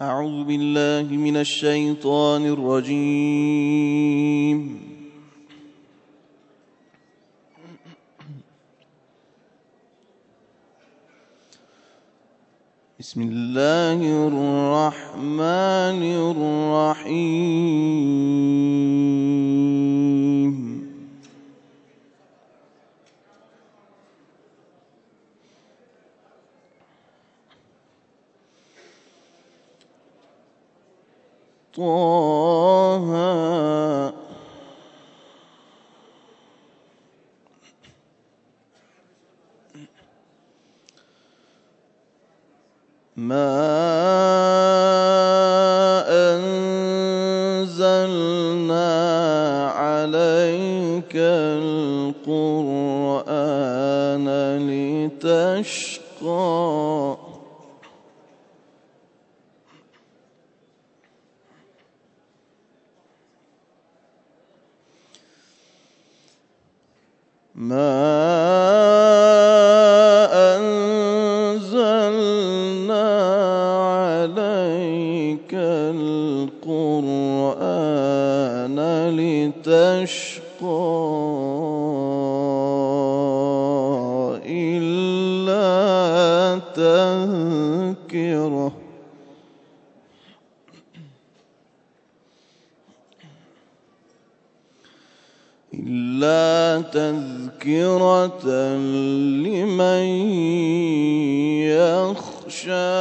أعوذ بالله من الشيطان الرجيم. بسم الله الرحمن الرحيم. طه ما أنزلنا عليك القرآن لتشقى القرآن لتشقى إلا تذكرة لمن يخشى.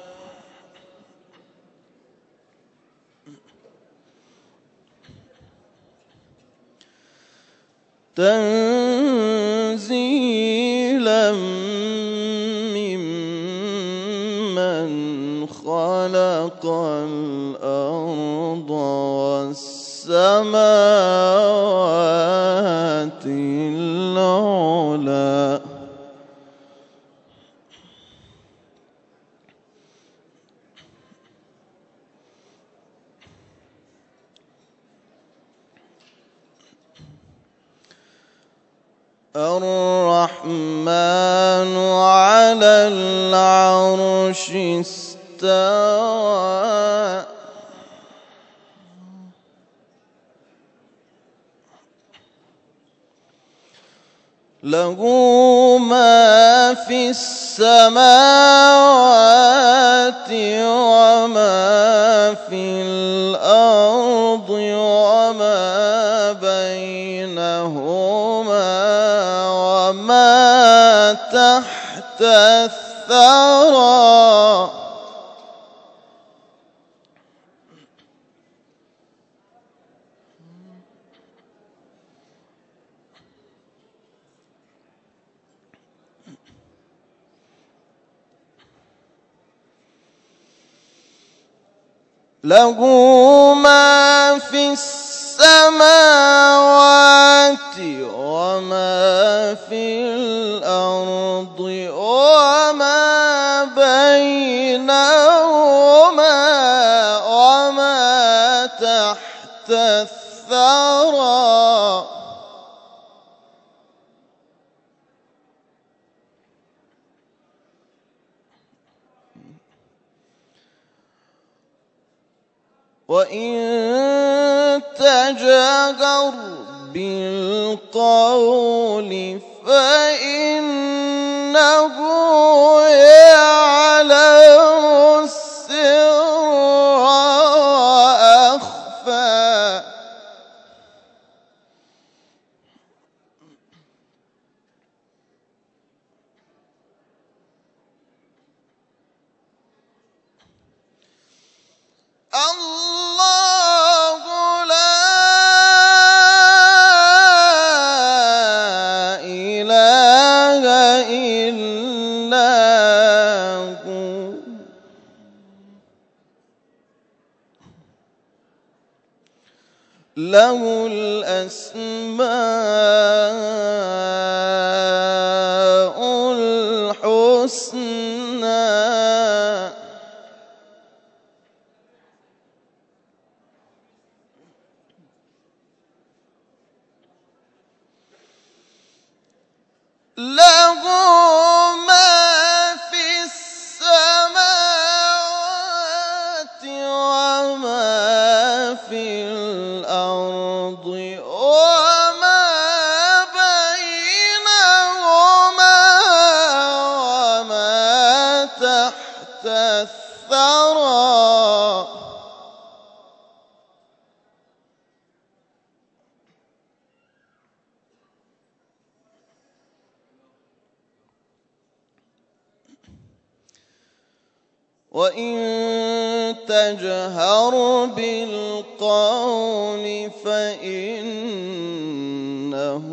تنزيلا ممن خلق الأرض والسماوات العلى. الرحمن على العرش استوى. له ما في السماوات وما في الأرض وما بينهما وما تحت الثرى. له ما في السماوات وما في الأرض وما بينهما وما تحت الثرى. وإن تجهر بالقول فإنه يعلم السر وأخفى. الله لا إله إلا هو له الأسماء الحسنى. له ما في السماوات الثرى وإن تجهر بالقول فإنه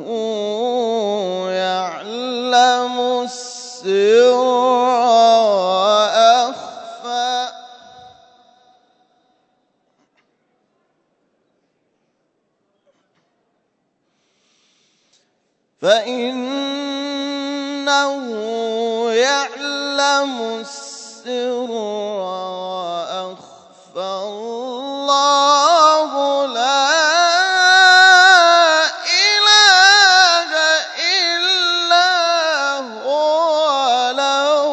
يعلم السر وأخفى فإنه يعلم السر وأخفى الله لا إله إلا هو له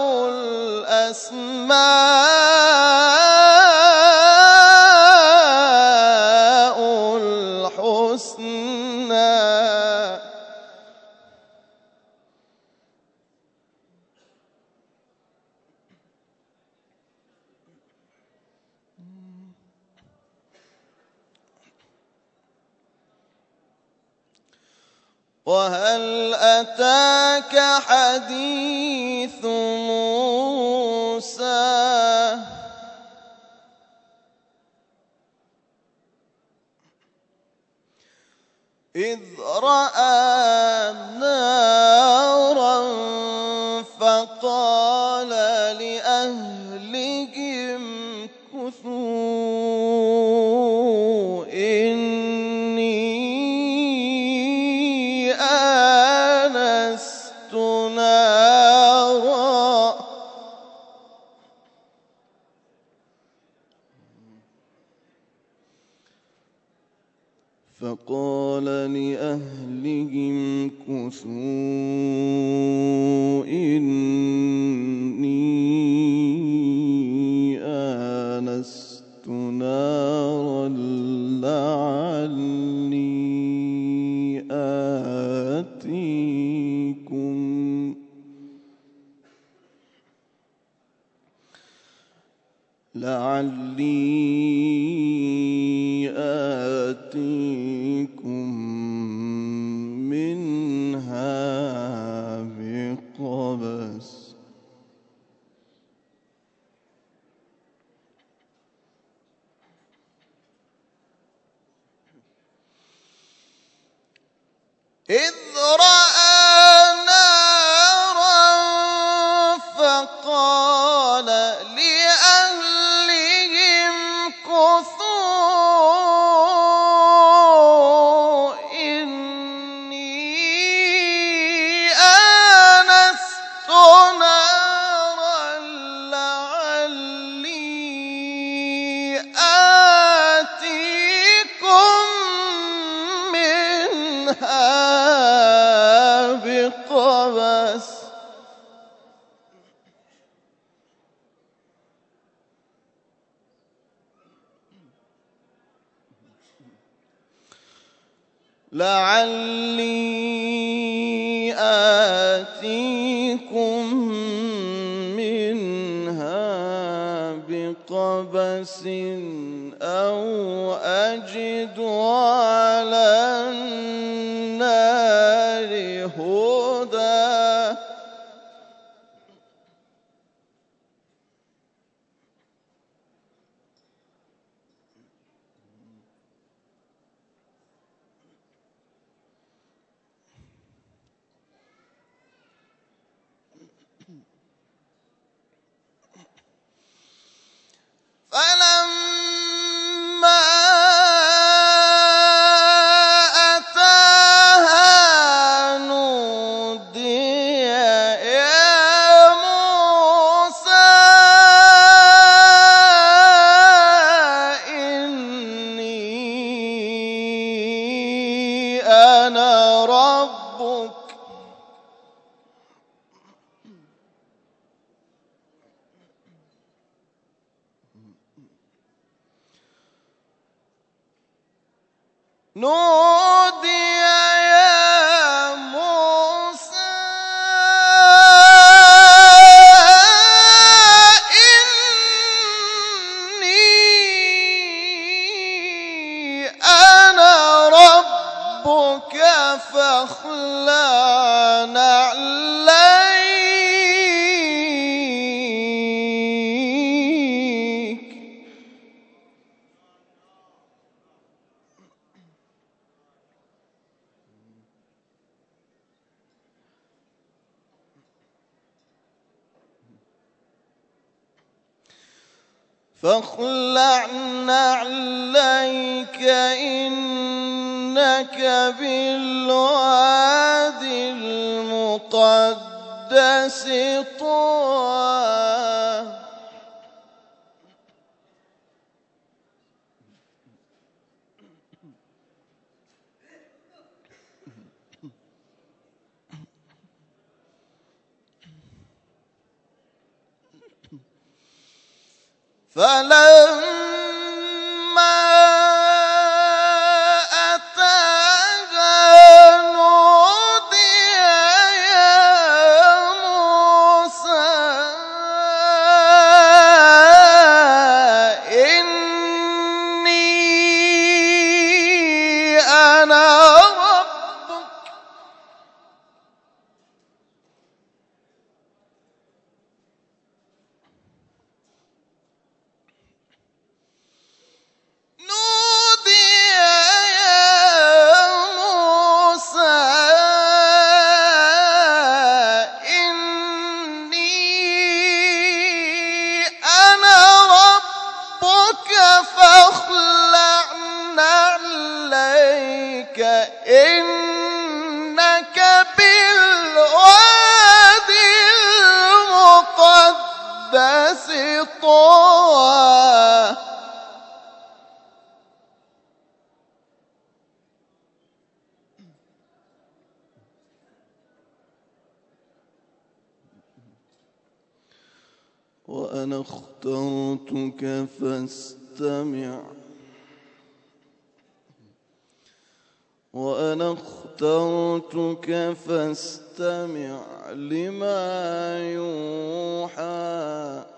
الأسماء الحسنى وهل أتاك حديث موسى إذ رأى نارا فقال لأهلهم كثوا إني آنست نارا فقال لأهلهم كثوا إني آنست نارا لعلي آتيكم منها بقبس إذ رأى نارا فقال لأهلهم كثوا إني آنست نارا لعلي آتيكم منها بقبس لعلي آتيكم منها بقبس أو أجد على النار هدى فلما أتاها نودي يا موسى إني أنا ربك نودي يا موسى فاخلع نعليك. فاخلع نعليك إنك بالوادي المقدس طوى. فلما أتاها نودي يا موسى إني أنا ربك. نودي يا موسى إني أنا ربك فاخلع نعليك إنك بالوادي المقدس طوى. وأنا اخترتك فاستمع وأنا اخترتك فاستمع لما يوحى.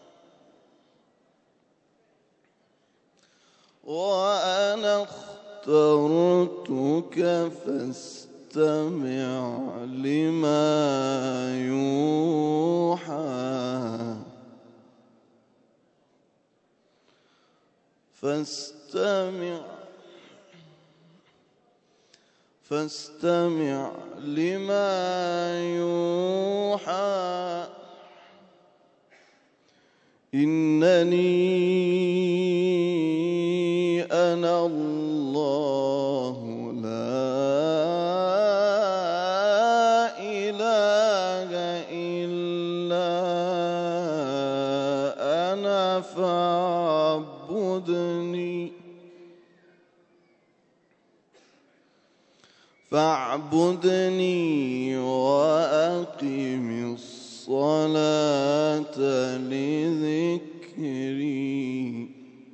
وأنا اخترتك فاستمع لما يوحى. فاستمع لما يوحى. إنني أنا الله لا إله إلا أنا فاعبدني وأقم الصلاة لذكري.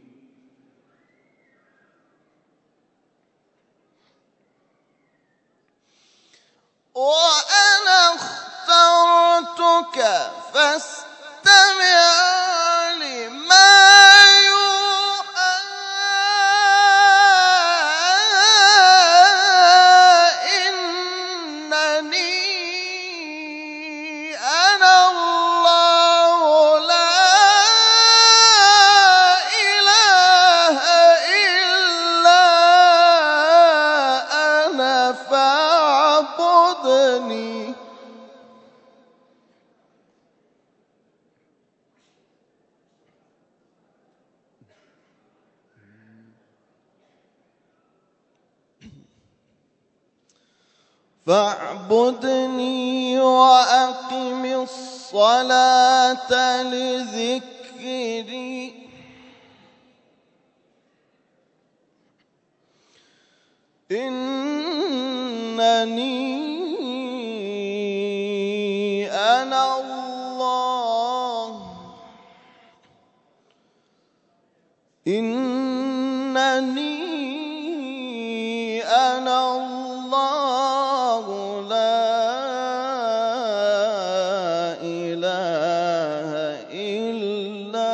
وأنا اخترتك فاستمع لما يوحى. إنني أنا الله لا إله إلا أنا فاعبدني. فاعبدني وأقم الصلاة لذكري. إنني أنا الله. إنني أنا الله لا إله إلا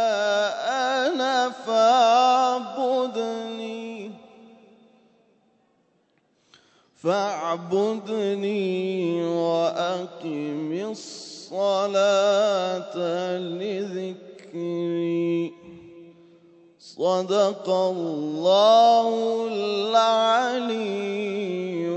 أنا فاعبدني. فاعبدني وأقم الصلاة لذكري. صدق الله العلي